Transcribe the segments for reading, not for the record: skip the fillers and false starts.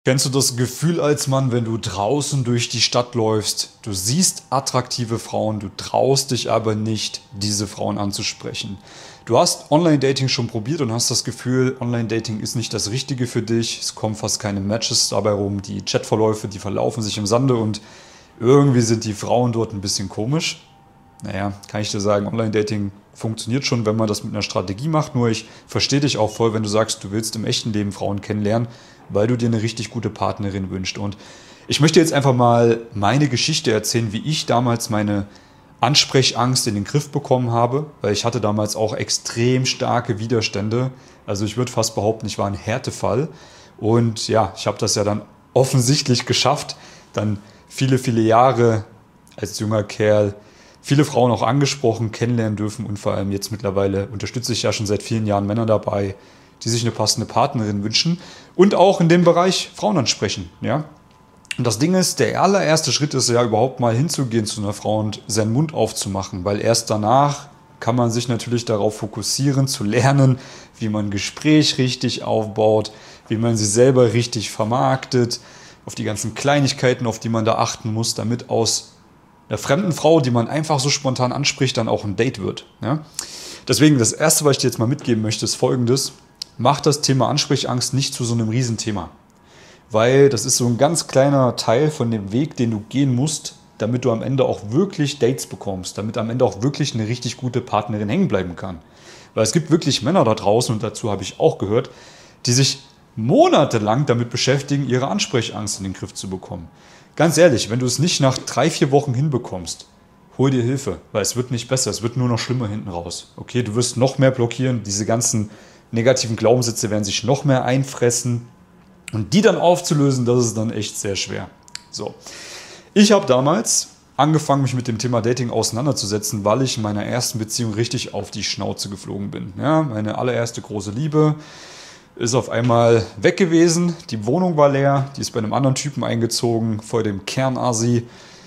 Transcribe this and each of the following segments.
Kennst du das Gefühl als Mann, wenn du draußen durch die Stadt läufst, du siehst attraktive Frauen, du traust dich aber nicht, diese Frauen anzusprechen? Du hast Online-Dating schon probiert und hast das Gefühl, Online-Dating ist nicht das Richtige für dich, es kommen fast keine Matches dabei rum, die Chatverläufe, die verlaufen sich im Sande und irgendwie sind die Frauen dort ein bisschen komisch. Naja, kann ich dir sagen, Online-Dating funktioniert schon, wenn man das mit einer Strategie macht. Nur ich verstehe dich auch voll, wenn du sagst, du willst im echten Leben Frauen kennenlernen, weil du dir eine richtig gute Partnerin wünschst. Und ich möchte jetzt einfach mal meine Geschichte erzählen, wie ich damals meine Ansprechangst in den Griff bekommen habe, weil ich hatte damals auch extrem starke Widerstände. Also ich würde fast behaupten, ich war ein Härtefall. Und ja, ich habe das ja dann offensichtlich geschafft, dann viele, viele Jahre als junger Kerl viele Frauen auch angesprochen, kennenlernen dürfen und vor allem jetzt mittlerweile unterstütze ich ja schon seit vielen Jahren Männer dabei, die sich eine passende Partnerin wünschen und auch in dem Bereich Frauen ansprechen. Ja? Und das Ding ist, der allererste Schritt ist ja überhaupt mal hinzugehen zu einer Frau und seinen Mund aufzumachen, weil erst danach kann man sich natürlich darauf fokussieren, zu lernen, wie man ein Gespräch richtig aufbaut, wie man sie selber richtig vermarktet, auf die ganzen Kleinigkeiten, auf die man da achten muss, damit aus einer fremden Frau, die man einfach so spontan anspricht, dann auch ein Date wird. Ja? Deswegen, das Erste, was ich dir jetzt mal mitgeben möchte, ist Folgendes. Mach das Thema Ansprechangst nicht zu so einem Riesenthema. Weil das ist so ein ganz kleiner Teil von dem Weg, den du gehen musst, damit du am Ende auch wirklich Dates bekommst, damit am Ende auch wirklich eine richtig gute Partnerin hängen bleiben kann. Weil es gibt wirklich Männer da draußen, und dazu habe ich auch gehört, die sich monatelang damit beschäftigen, ihre Ansprechangst in den Griff zu bekommen. Ganz ehrlich, wenn du es nicht nach 3-4 Wochen hinbekommst, hol dir Hilfe, weil es wird nicht besser, es wird nur noch schlimmer hinten raus. Okay, du wirst noch mehr blockieren, diese ganzen negativen Glaubenssätze werden sich noch mehr einfressen und die dann aufzulösen, das ist dann echt sehr schwer. So, ich habe damals angefangen, mich mit dem Thema Dating auseinanderzusetzen, weil ich in meiner ersten Beziehung richtig auf die Schnauze geflogen bin. Ja, meine allererste große Liebe ist auf einmal weg gewesen, die Wohnung war leer, die ist bei einem anderen Typen eingezogen, vor dem Kernasi.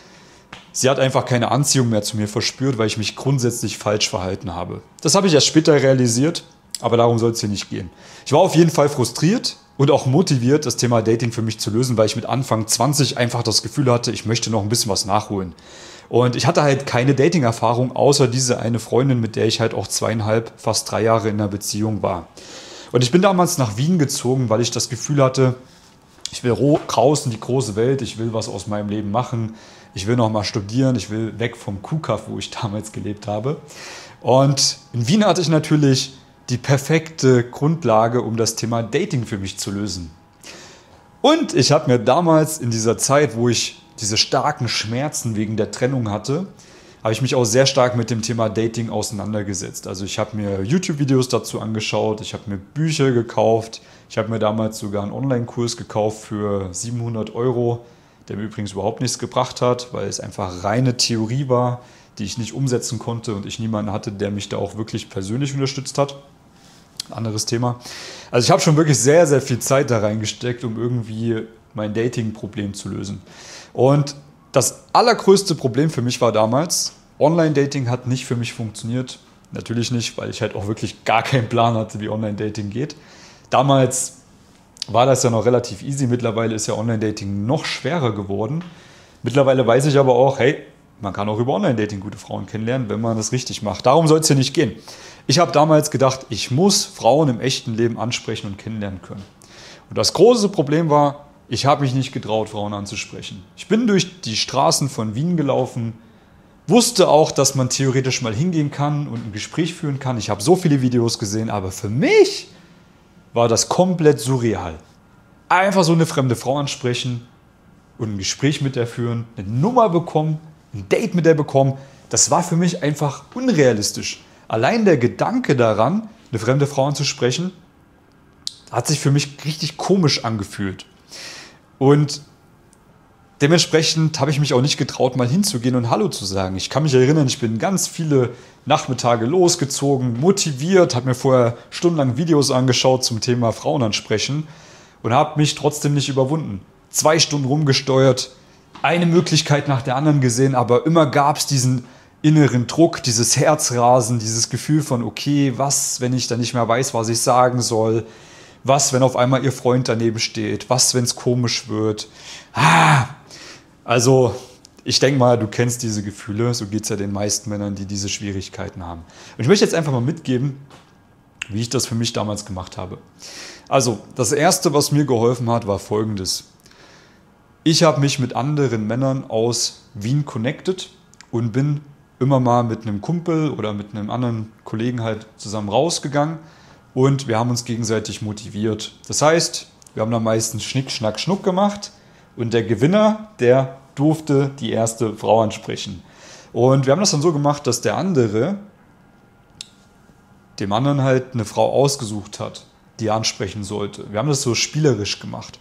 Sie hat einfach keine Anziehung mehr zu mir verspürt, weil ich mich grundsätzlich falsch verhalten habe. Das habe ich erst später realisiert, aber darum soll es hier nicht gehen. Ich war auf jeden Fall frustriert und auch motiviert, das Thema Dating für mich zu lösen, weil ich mit Anfang 20 einfach das Gefühl hatte, ich möchte noch ein bisschen was nachholen. Und ich hatte halt keine Dating-Erfahrung, außer diese eine Freundin, mit der ich halt auch 2,5, fast 3 Jahre in einer Beziehung war. Und ich bin damals nach Wien gezogen, weil ich das Gefühl hatte, ich will raus in die große Welt, ich will was aus meinem Leben machen, ich will noch mal studieren, ich will weg vom Kuhkaff, wo ich damals gelebt habe. Und in Wien hatte ich natürlich die perfekte Grundlage, um das Thema Dating für mich zu lösen. Und ich habe mir damals in dieser Zeit, wo ich diese starken Schmerzen wegen der Trennung hatte, habe ich mich auch sehr stark mit dem Thema Dating auseinandergesetzt. Also ich habe mir YouTube-Videos dazu angeschaut, ich habe mir Bücher gekauft, ich habe mir damals sogar einen Online-Kurs gekauft für 700 €, der mir übrigens überhaupt nichts gebracht hat, weil es einfach reine Theorie war, die ich nicht umsetzen konnte und ich niemanden hatte, der mich da auch wirklich persönlich unterstützt hat. Ein anderes Thema. Also ich habe schon wirklich sehr, sehr viel Zeit da reingesteckt, um irgendwie mein Dating-Problem zu lösen. Und das allergrößte Problem für mich war damals, Online-Dating hat nicht für mich funktioniert. Natürlich nicht, weil ich halt auch wirklich gar keinen Plan hatte, wie Online-Dating geht. Damals war das ja noch relativ easy. Mittlerweile ist ja Online-Dating noch schwerer geworden. Mittlerweile weiß ich aber auch, hey, man kann auch über Online-Dating gute Frauen kennenlernen, wenn man das richtig macht. Darum soll es hier nicht gehen. Ich habe damals gedacht, ich muss Frauen im echten Leben ansprechen und kennenlernen können. Und das große Problem war, ich habe mich nicht getraut, Frauen anzusprechen. Ich bin durch die Straßen von Wien gelaufen, wusste auch, dass man theoretisch mal hingehen kann und ein Gespräch führen kann. Ich habe so viele Videos gesehen, aber für mich war das komplett surreal. Einfach so eine fremde Frau ansprechen und ein Gespräch mit der führen, eine Nummer bekommen, ein Date mit der bekommen. Das war für mich einfach unrealistisch. Allein der Gedanke daran, eine fremde Frau anzusprechen, hat sich für mich richtig komisch angefühlt. Und dementsprechend habe ich mich auch nicht getraut, mal hinzugehen und Hallo zu sagen. Ich kann mich erinnern, ich bin ganz viele Nachmittage losgezogen, motiviert, habe mir vorher stundenlang Videos angeschaut zum Thema Frauen ansprechen und habe mich trotzdem nicht überwunden. 2 Stunden rumgesteuert, eine Möglichkeit nach der anderen gesehen, aber immer gab es diesen inneren Druck, dieses Herzrasen, dieses Gefühl von, okay, was, wenn ich dann nicht mehr weiß, was ich sagen soll? Was, wenn auf einmal ihr Freund daneben steht? Was, wenn es komisch wird? Also, ich denke mal, du kennst diese Gefühle. So geht es ja den meisten Männern, die diese Schwierigkeiten haben. Und ich möchte jetzt einfach mal mitgeben, wie ich das für mich damals gemacht habe. Also, das Erste, was mir geholfen hat, war Folgendes. Ich habe mich mit anderen Männern aus Wien connected und bin immer mal mit einem Kumpel oder mit einem anderen Kollegen halt zusammen rausgegangen und wir haben uns gegenseitig motiviert. Das heißt, wir haben dann meistens Schnick, Schnack, Schnuck gemacht und der Gewinner, der durfte die erste Frau ansprechen. Und wir haben das dann so gemacht, dass der andere dem anderen halt eine Frau ausgesucht hat, die er ansprechen sollte. Wir haben das so spielerisch gemacht.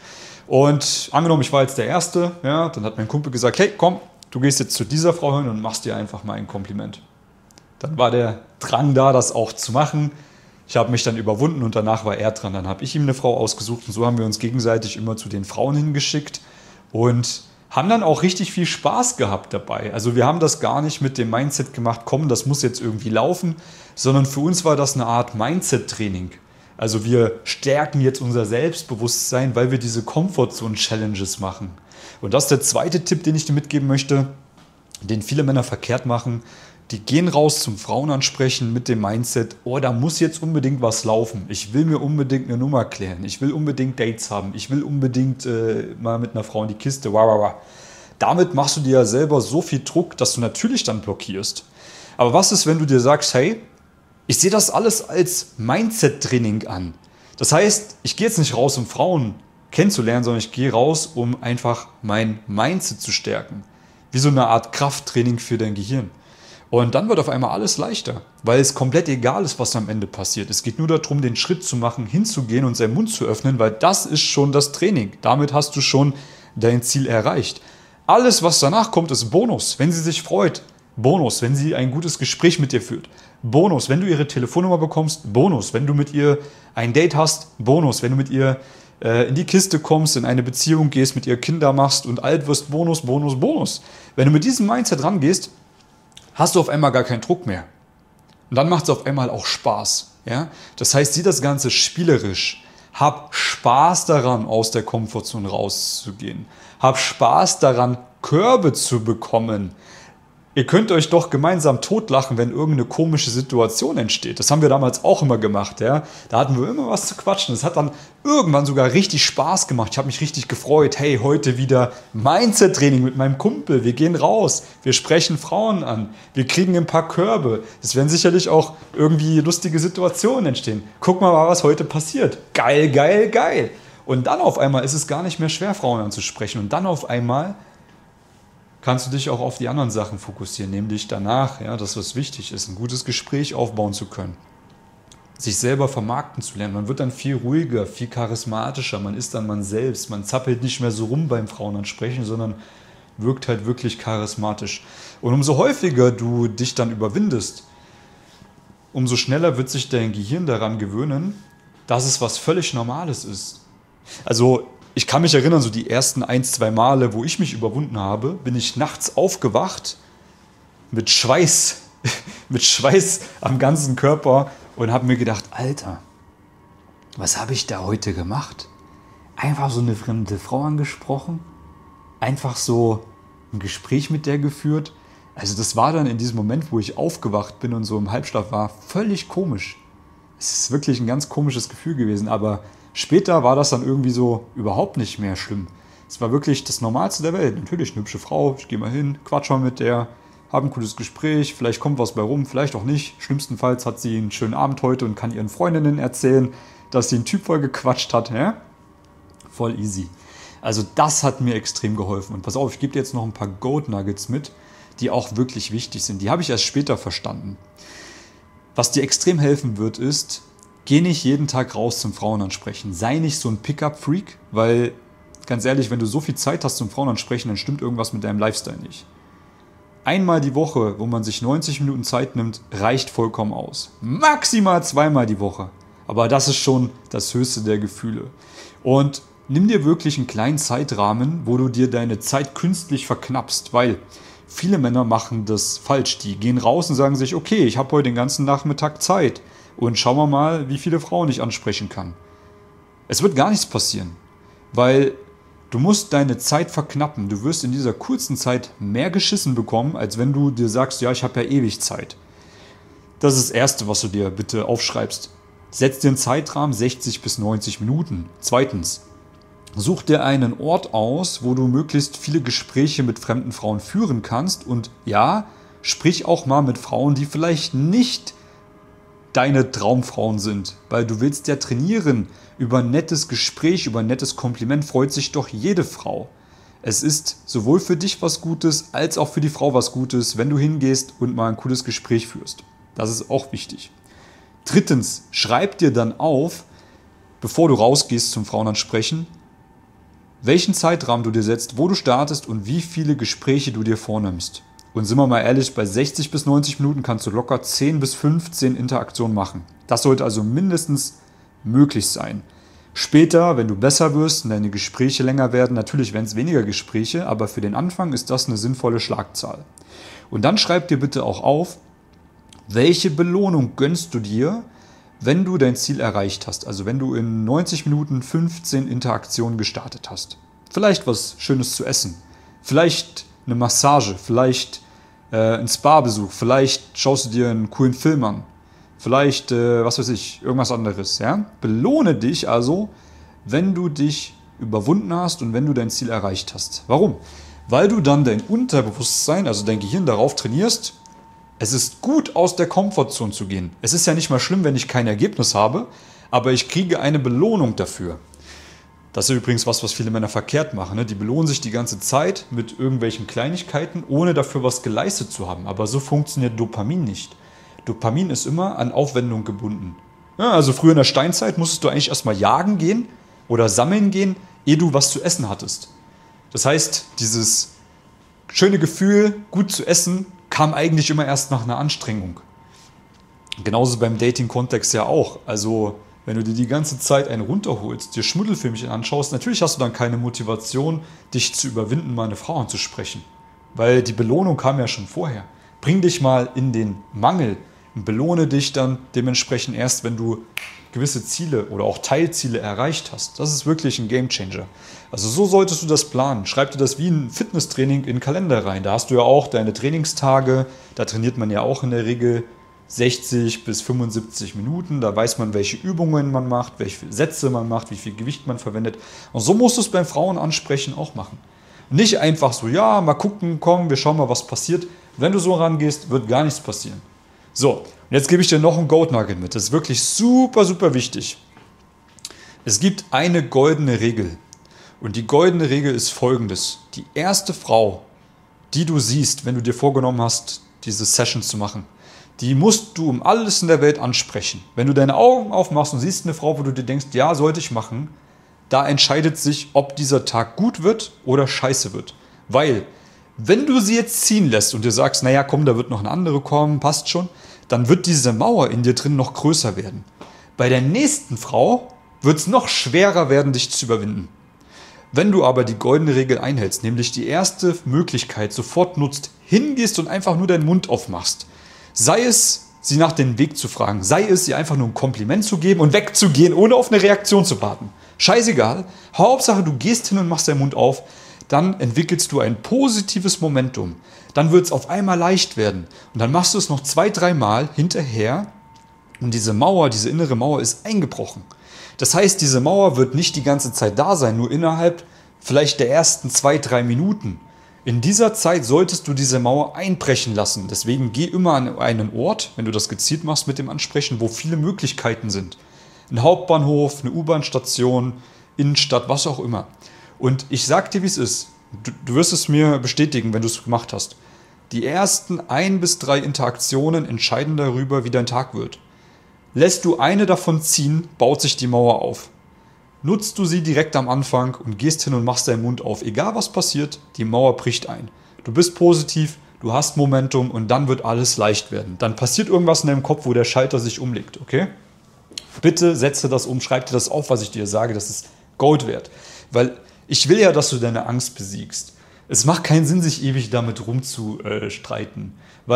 Und angenommen, ich war jetzt der Erste, ja, dann hat mein Kumpel gesagt, hey, komm, du gehst jetzt zu dieser Frau hin und machst dir einfach mal ein Kompliment. Dann war der Drang da, das auch zu machen. Ich habe mich dann überwunden und danach war er dran. Dann habe ich ihm eine Frau ausgesucht und so haben wir uns gegenseitig immer zu den Frauen hingeschickt und haben dann auch richtig viel Spaß gehabt dabei. Also wir haben das gar nicht mit dem Mindset gemacht, komm, das muss jetzt irgendwie laufen, sondern für uns war das eine Art Mindset-Training. Also wir stärken jetzt unser Selbstbewusstsein, weil wir diese Comfortzone-Challenges machen. Und das ist der zweite Tipp, den ich dir mitgeben möchte, den viele Männer verkehrt machen. Die gehen raus zum Frauenansprechen mit dem Mindset, oh, da muss jetzt unbedingt was laufen. Ich will mir unbedingt eine Nummer klären. Ich will unbedingt Dates haben. Ich will unbedingt mal mit einer Frau in die Kiste. Damit machst du dir ja selber so viel Druck, dass du natürlich dann blockierst. Aber was ist, wenn du dir sagst, hey, ich sehe das alles als Mindset-Training an. Das heißt, ich gehe jetzt nicht raus, um Frauen kennenzulernen, sondern ich gehe raus, um einfach mein Mindset zu stärken. Wie so eine Art Krafttraining für dein Gehirn. Und dann wird auf einmal alles leichter, weil es komplett egal ist, was am Ende passiert. Es geht nur darum, den Schritt zu machen, hinzugehen und seinen Mund zu öffnen, weil das ist schon das Training. Damit hast du schon dein Ziel erreicht. Alles, was danach kommt, ist Bonus. Wenn sie sich freut, Bonus. Wenn sie ein gutes Gespräch mit dir führt, Bonus. Wenn du ihre Telefonnummer bekommst, Bonus. Wenn du mit ihr ein Date hast, Bonus. Wenn du mit ihr in die Kiste kommst, in eine Beziehung gehst, mit ihr Kinder machst und alt wirst, Bonus, Bonus, Bonus. Wenn du mit diesem Mindset rangehst, hast du auf einmal gar keinen Druck mehr. Und dann macht es auf einmal auch Spaß. Ja? Das heißt, sieh das Ganze spielerisch. Hab Spaß daran, aus der Komfortzone rauszugehen. Hab Spaß daran, Körbe zu bekommen. Ihr könnt euch doch gemeinsam totlachen, wenn irgendeine komische Situation entsteht. Das haben wir damals auch immer gemacht. Ja? Da hatten wir immer was zu quatschen. Das hat dann irgendwann sogar richtig Spaß gemacht. Ich habe mich richtig gefreut. Hey, heute wieder Mindset-Training mit meinem Kumpel. Wir gehen raus. Wir sprechen Frauen an. Wir kriegen ein paar Körbe. Es werden sicherlich auch irgendwie lustige Situationen entstehen. Guck mal, was heute passiert. Geil, geil, geil. Und dann auf einmal ist es gar nicht mehr schwer, Frauen anzusprechen. Und dann auf einmal kannst du dich auch auf die anderen Sachen fokussieren, nämlich danach, ja, das, was wichtig ist, ein gutes Gespräch aufbauen zu können, sich selber vermarkten zu lernen. Man wird dann viel ruhiger, viel charismatischer, man ist dann man selbst, man zappelt nicht mehr so rum beim Frauenansprechen, sondern wirkt halt wirklich charismatisch. Und umso häufiger du dich dann überwindest, umso schneller wird sich dein Gehirn daran gewöhnen, dass es was völlig Normales ist. Also ich kann mich erinnern, so die ersten 1-2 Male, wo ich mich überwunden habe, bin ich nachts aufgewacht mit Schweiß am ganzen Körper und habe mir gedacht, Alter, was habe ich da heute gemacht? Einfach so eine fremde Frau angesprochen, einfach so ein Gespräch mit der geführt. Also das war dann in diesem Moment, wo ich aufgewacht bin und so im Halbschlaf war, völlig komisch. Es ist wirklich ein ganz komisches Gefühl gewesen, aber später war das dann irgendwie so überhaupt nicht mehr schlimm. Es war wirklich das Normalste der Welt. Natürlich eine hübsche Frau, ich gehe mal hin, quatsch mal mit der, habe ein cooles Gespräch, vielleicht kommt was bei rum, vielleicht auch nicht. Schlimmstenfalls hat sie einen schönen Abend heute und kann ihren Freundinnen erzählen, dass sie einen Typ voll gequatscht hat. Ja? Voll easy. Also das hat mir extrem geholfen. Und pass auf, ich gebe dir jetzt noch ein paar Gold Nuggets mit, die auch wirklich wichtig sind. Die habe ich erst später verstanden. Was dir extrem helfen wird, ist, geh nicht jeden Tag raus zum Frauenansprechen. Sei nicht so ein Pickup-Freak, weil, ganz ehrlich, wenn du so viel Zeit hast zum Frauenansprechen, dann stimmt irgendwas mit deinem Lifestyle nicht. Einmal die Woche, wo man sich 90 Minuten Zeit nimmt, reicht vollkommen aus. Maximal 2-mal die Woche. Aber das ist schon das höchste der Gefühle. Und nimm dir wirklich einen kleinen Zeitrahmen, wo du dir deine Zeit künstlich verknappst, weil viele Männer machen das falsch. Die gehen raus und sagen sich, okay, ich habe heute den ganzen Nachmittag Zeit und schauen wir mal, wie viele Frauen ich ansprechen kann. Es wird gar nichts passieren, weil du musst deine Zeit verknappen. Du wirst in dieser kurzen Zeit mehr geschissen bekommen, als wenn du dir sagst, ja, ich habe ja ewig Zeit. Das ist das Erste, was du dir bitte aufschreibst. Setz dir einen Zeitrahmen 60 bis 90 Minuten. Zweitens, such dir einen Ort aus, wo du möglichst viele Gespräche mit fremden Frauen führen kannst. Und ja, sprich auch mal mit Frauen, die vielleicht nicht deine Traumfrauen sind. Weil du willst ja trainieren. Über ein nettes Gespräch, über ein nettes Kompliment freut sich doch jede Frau. Es ist sowohl für dich was Gutes, als auch für die Frau was Gutes, wenn du hingehst und mal ein cooles Gespräch führst. Das ist auch wichtig. Drittens, schreib dir dann auf, bevor du rausgehst zum Frauenansprechen, welchen Zeitrahmen du dir setzt, wo du startest und wie viele Gespräche du dir vornimmst. Und sind wir mal ehrlich, bei 60 bis 90 Minuten kannst du locker 10 bis 15 Interaktionen machen. Das sollte also mindestens möglich sein. Später, wenn du besser wirst und deine Gespräche länger werden, natürlich werden es weniger Gespräche, aber für den Anfang ist das eine sinnvolle Schlagzahl. Und dann schreib dir bitte auch auf, welche Belohnung gönnst du dir, wenn du dein Ziel erreicht hast. Also wenn du in 90 Minuten 15 Interaktionen gestartet hast. Vielleicht was Schönes zu essen, vielleicht eine Massage, vielleicht ein Spa-Besuch, vielleicht schaust du dir einen coolen Film an, vielleicht, was weiß ich, irgendwas anderes. Ja? Belohne dich also, wenn du dich überwunden hast und wenn du dein Ziel erreicht hast. Warum? Weil du dann dein Unterbewusstsein, also dein Gehirn darauf trainierst, es ist gut, aus der Komfortzone zu gehen. Es ist ja nicht mal schlimm, wenn ich kein Ergebnis habe, aber ich kriege eine Belohnung dafür. Das ist übrigens was viele Männer verkehrt machen. Ne? Die belohnen sich die ganze Zeit mit irgendwelchen Kleinigkeiten, ohne dafür was geleistet zu haben. Aber so funktioniert Dopamin nicht. Dopamin ist immer an Aufwendung gebunden. Ja, also früher in der Steinzeit musstest du eigentlich erstmal jagen gehen oder sammeln gehen, ehe du was zu essen hattest. Das heißt, dieses schöne Gefühl, gut zu essen, kam eigentlich immer erst nach einer Anstrengung. Genauso beim Dating-Kontext ja auch. Also wenn du dir die ganze Zeit einen runterholst, dir Schmuddelfilmchen anschaust, natürlich hast du dann keine Motivation, dich zu überwinden, mal eine Frau anzusprechen. Weil die Belohnung kam ja schon vorher. Bring dich mal in den Mangel und belohne dich dann dementsprechend erst, wenn du gewisse Ziele oder auch Teilziele erreicht hast. Das ist wirklich ein Gamechanger. Also so solltest du das planen. Schreib dir das wie ein Fitnesstraining in den Kalender rein. Da hast du ja auch deine Trainingstage. Da trainiert man ja auch in der Regel 60 bis 75 Minuten. Da weiß man, welche Übungen man macht, welche Sätze man macht, wie viel Gewicht man verwendet. Und so musst du es beim Frauenansprechen auch machen. Nicht einfach so, ja, mal gucken, komm, wir schauen mal, was passiert. Wenn du so rangehst, wird gar nichts passieren. So, und jetzt gebe ich dir noch einen Gold Nugget mit. Das ist wirklich super, super wichtig. Es gibt eine goldene Regel. Und die goldene Regel ist folgendes. Die erste Frau, die du siehst, wenn du dir vorgenommen hast, diese Sessions zu machen, die musst du um alles in der Welt ansprechen. Wenn du deine Augen aufmachst und siehst eine Frau, wo du dir denkst, ja, sollte ich machen, da entscheidet sich, ob dieser Tag gut wird oder scheiße wird. Weil, wenn du sie jetzt ziehen lässt und dir sagst, naja, komm, da wird noch eine andere kommen, passt schon, dann wird diese Mauer in dir drin noch größer werden. Bei der nächsten Frau wird es noch schwerer werden, dich zu überwinden. Wenn du aber die goldene Regel einhältst, nämlich die erste Möglichkeit sofort nutzt, hingehst und einfach nur deinen Mund aufmachst, sei es, sie nach dem Weg zu fragen, sei es, ihr einfach nur ein Kompliment zu geben und wegzugehen, ohne auf eine Reaktion zu warten. Scheißegal, Hauptsache du gehst hin und machst deinen Mund auf, dann entwickelst du ein positives Momentum. Dann wird es auf einmal leicht werden. Und dann machst du es noch 2-3 Mal hinterher und diese Mauer, diese innere Mauer ist eingebrochen. Das heißt, diese Mauer wird nicht die ganze Zeit da sein, nur innerhalb vielleicht der ersten 2-3 Minuten. In dieser Zeit solltest du diese Mauer einbrechen lassen. Deswegen geh immer an einen Ort, wenn du das gezielt machst mit dem Ansprechen, wo viele Möglichkeiten sind. Ein Hauptbahnhof, eine U-Bahn-Station, Innenstadt, was auch immer. Und ich sag dir, wie es ist. Du wirst es mir bestätigen, wenn du es gemacht hast. Die ersten 1 bis 3 Interaktionen entscheiden darüber, wie dein Tag wird. Lässt du eine davon ziehen, baut sich die Mauer auf. Nutzt du sie direkt am Anfang und gehst hin und machst deinen Mund auf. Egal was passiert, die Mauer bricht ein. Du bist positiv, du hast Momentum und dann wird alles leicht werden. Dann passiert irgendwas in deinem Kopf, wo der Schalter sich umlegt, okay? Bitte setze das um, schreib dir das auf, was ich dir sage, das ist Gold wert. Weil ich will ja, dass du deine Angst besiegst. Es macht keinen Sinn, sich ewig damit rumzustreiten. Weil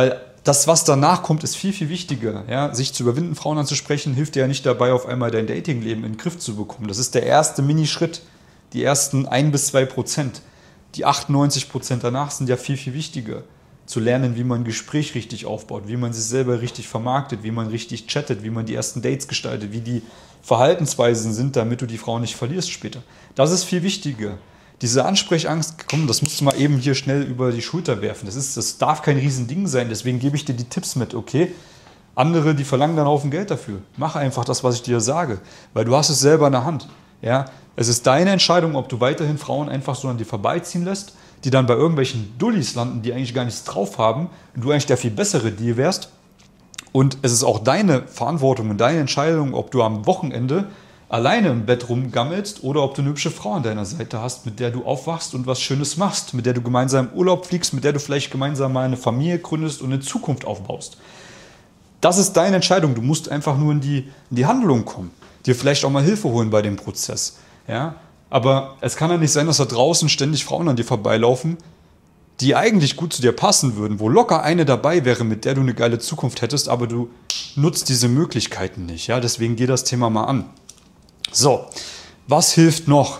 Das, was danach kommt, ist viel, viel wichtiger. Ja? Sich zu überwinden, Frauen anzusprechen, hilft dir ja nicht dabei, auf einmal dein Datingleben in den Griff zu bekommen. Das ist der erste Minischritt, die ersten 1-2%. Die 98% danach sind ja viel, viel wichtiger. Zu lernen, wie man ein Gespräch richtig aufbaut, wie man sich selber richtig vermarktet, wie man richtig chattet, wie man die ersten Dates gestaltet, wie die Verhaltensweisen sind, damit du die Frau nicht verlierst später. Das ist viel wichtiger. Diese Ansprechangst, komm, das musst du mal eben hier schnell über die Schulter werfen. Das darf kein Riesending sein, deswegen gebe ich dir die Tipps mit, okay? Andere, die verlangen dann Haufen Geld dafür. Mach einfach das, was ich dir sage, weil du hast es selber in der Hand. Ja? Es ist deine Entscheidung, ob du weiterhin Frauen einfach so an dir vorbeiziehen lässt, die dann bei irgendwelchen Dullis landen, die eigentlich gar nichts drauf haben und du eigentlich der viel bessere Deal wärst. Und es ist auch deine Verantwortung und deine Entscheidung, ob du am Wochenende alleine im Bett rumgammelst oder ob du eine hübsche Frau an deiner Seite hast, mit der du aufwachst und was Schönes machst, mit der du gemeinsam im Urlaub fliegst, mit der du vielleicht gemeinsam mal eine Familie gründest und eine Zukunft aufbaust. Das ist deine Entscheidung. Du musst einfach nur in die Handlung kommen, dir vielleicht auch mal Hilfe holen bei dem Prozess. Ja? Aber es kann ja nicht sein, dass da draußen ständig Frauen an dir vorbeilaufen, die eigentlich gut zu dir passen würden, wo locker eine dabei wäre, mit der du eine geile Zukunft hättest, aber du nutzt diese Möglichkeiten nicht. Ja? Deswegen geh das Thema mal an. So, was hilft noch?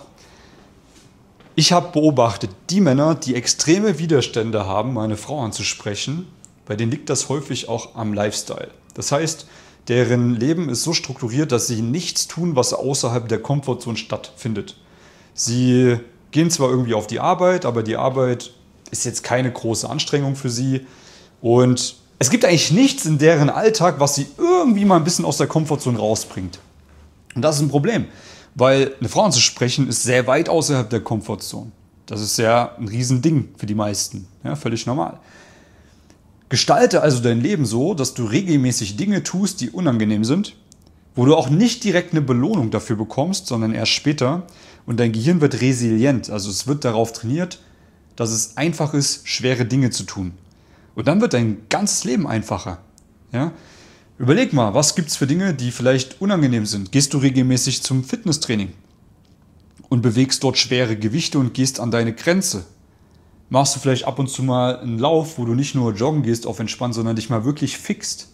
Ich habe beobachtet, die Männer, die extreme Widerstände haben, meine Frau anzusprechen, bei denen liegt das häufig auch am Lifestyle. Das heißt, deren Leben ist so strukturiert, dass sie nichts tun, was außerhalb der Komfortzone stattfindet. Sie gehen zwar irgendwie auf die Arbeit, aber die Arbeit ist jetzt keine große Anstrengung für sie. Und es gibt eigentlich nichts in deren Alltag, was sie irgendwie mal ein bisschen aus der Komfortzone rausbringt. Und das ist ein Problem, weil eine Frau anzusprechen ist sehr weit außerhalb der Komfortzone. Das ist ja ein Riesending für die meisten, ja, völlig normal. Gestalte also dein Leben so, dass du regelmäßig Dinge tust, die unangenehm sind, wo du auch nicht direkt eine Belohnung dafür bekommst, sondern erst später. Und dein Gehirn wird resilient, also es wird darauf trainiert, dass es einfach ist, schwere Dinge zu tun. Und dann wird dein ganzes Leben einfacher. Ja? Überleg mal, was gibt es für Dinge, die vielleicht unangenehm sind? Gehst du regelmäßig zum Fitnesstraining und bewegst dort schwere Gewichte und gehst an deine Grenze? Machst du vielleicht ab und zu mal einen Lauf, wo du nicht nur joggen gehst auf entspannt, sondern dich mal wirklich fixt?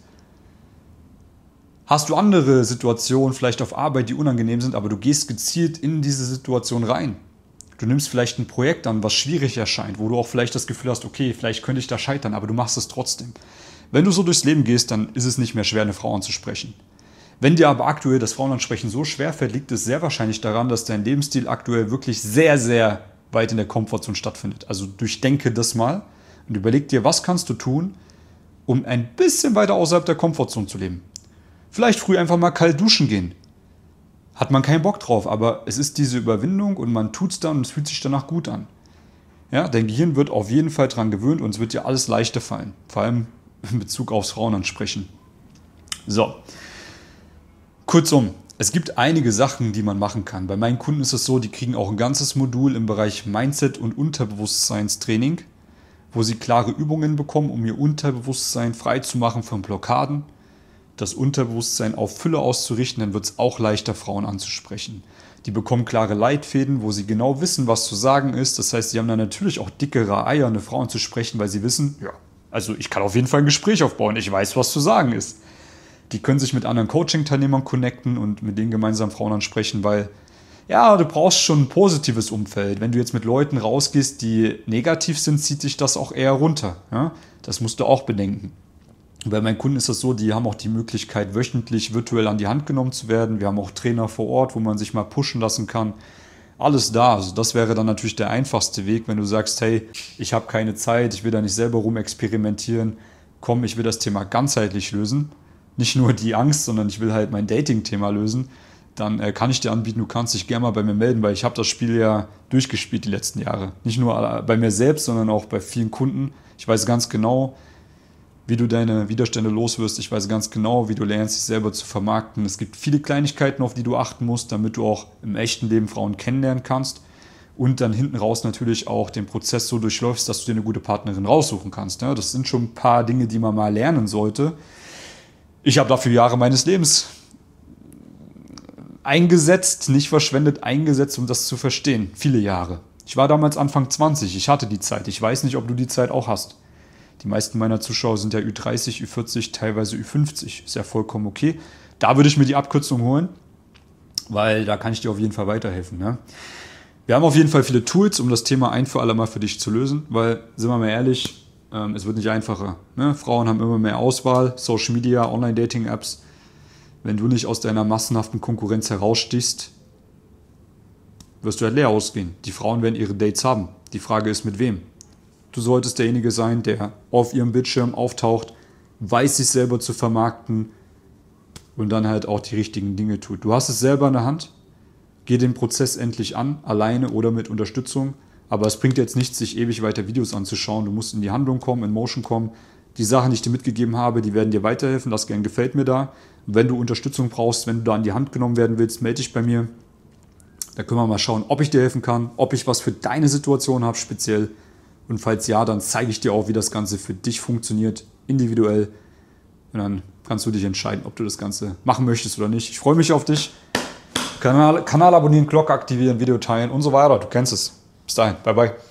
Hast du andere Situationen, vielleicht auf Arbeit, die unangenehm sind, aber du gehst gezielt in diese Situation rein? Du nimmst vielleicht ein Projekt an, was schwierig erscheint, wo du auch vielleicht das Gefühl hast, okay, vielleicht könnte ich da scheitern, aber du machst es trotzdem. Wenn du so durchs Leben gehst, dann ist es nicht mehr schwer, eine Frau anzusprechen. Wenn dir aber aktuell das Frauenansprechen so schwer fällt, liegt es sehr wahrscheinlich daran, dass dein Lebensstil aktuell wirklich sehr, sehr weit in der Komfortzone stattfindet. Also durchdenke das mal und überleg dir, was kannst du tun, um ein bisschen weiter außerhalb der Komfortzone zu leben. Vielleicht früh einfach mal kalt duschen gehen. Hat man keinen Bock drauf, aber es ist diese Überwindung und man tut es dann und es fühlt sich danach gut an. Ja, dein Gehirn wird auf jeden Fall dran gewöhnt und es wird dir alles leichter fallen. Vor allem in Bezug aufs Frauenansprechen. So, kurzum, es gibt einige Sachen, die man machen kann. Bei meinen Kunden ist es so, die kriegen auch ein ganzes Modul im Bereich Mindset und Unterbewusstseinstraining, wo sie klare Übungen bekommen, um ihr Unterbewusstsein frei zu machen von Blockaden, das Unterbewusstsein auf Fülle auszurichten, dann wird es auch leichter, Frauen anzusprechen. Die bekommen klare Leitfäden, wo sie genau wissen, was zu sagen ist. Das heißt, sie haben dann natürlich auch dickere Eier, eine Frau anzusprechen, weil sie wissen, ja, also ich kann auf jeden Fall ein Gespräch aufbauen, ich weiß, was zu sagen ist. Die können sich mit anderen Coaching-Teilnehmern connecten und mit denen gemeinsam Frauen ansprechen, weil ja, du brauchst schon ein positives Umfeld. Wenn du jetzt mit Leuten rausgehst, die negativ sind, zieht dich das auch eher runter. Ja? Das musst du auch bedenken. Bei meinen Kunden ist das so, die haben auch die Möglichkeit, wöchentlich virtuell an die Hand genommen zu werden. Wir haben auch Trainer vor Ort, wo man sich mal pushen lassen kann. Alles da. Also das wäre dann natürlich der einfachste Weg, wenn du sagst, hey, ich habe keine Zeit, ich will da nicht selber rumexperimentieren. Komm, ich will das Thema ganzheitlich lösen. Nicht nur die Angst, sondern ich will halt mein Dating-Thema lösen. Dann kann ich dir anbieten, du kannst dich gerne mal bei mir melden, weil ich habe das Spiel ja durchgespielt die letzten Jahre. Nicht nur bei mir selbst, sondern auch bei vielen Kunden. Ich weiß ganz genau, wie du deine Widerstände loswirst. Ich weiß ganz genau, wie du lernst, dich selber zu vermarkten. Es gibt viele Kleinigkeiten, auf die du achten musst, damit du auch im echten Leben Frauen kennenlernen kannst. Und dann hinten raus natürlich auch den Prozess so durchläufst, dass du dir eine gute Partnerin raussuchen kannst. Ja, das sind schon ein paar Dinge, die man mal lernen sollte. Ich habe dafür Jahre meines Lebens eingesetzt, nicht verschwendet, eingesetzt, um das zu verstehen. Viele Jahre. Ich war damals Anfang 20, ich hatte die Zeit. Ich weiß nicht, ob du die Zeit auch hast. Die meisten meiner Zuschauer sind ja Ü30, Ü40, teilweise Ü50. Ist ja vollkommen okay. Da würde ich mir die Abkürzung holen, weil da kann ich dir auf jeden Fall weiterhelfen. Ne? Wir haben auf jeden Fall viele Tools, um das Thema ein für alle Mal für dich zu lösen, weil, sind wir mal ehrlich, es wird nicht einfacher. Ne? Frauen haben immer mehr Auswahl, Social Media, Online-Dating-Apps. Wenn du nicht aus deiner massenhaften Konkurrenz herausstichst, wirst du halt leer ausgehen. Die Frauen werden ihre Dates haben. Die Frage ist, mit wem? Du solltest derjenige sein, der auf ihrem Bildschirm auftaucht, weiß, sich selber zu vermarkten und dann halt auch die richtigen Dinge tut. Du hast es selber in der Hand. Geh den Prozess endlich an, alleine oder mit Unterstützung. Aber es bringt jetzt nichts, sich ewig weiter Videos anzuschauen. Du musst in die Handlung kommen, in Motion kommen. Die Sachen, die ich dir mitgegeben habe, die werden dir weiterhelfen. Das gern gefällt mir da. Und wenn du Unterstützung brauchst, wenn du da an die Hand genommen werden willst, melde dich bei mir. Da können wir mal schauen, ob ich dir helfen kann, ob ich was für deine Situation habe speziell. Und falls ja, dann zeige ich dir auch, wie das Ganze für dich funktioniert, individuell. Und dann kannst du dich entscheiden, ob du das Ganze machen möchtest oder nicht. Ich freue mich auf dich. Kanal abonnieren, Glocke aktivieren, Video teilen und so weiter. Du kennst es. Bis dahin. Bye, bye.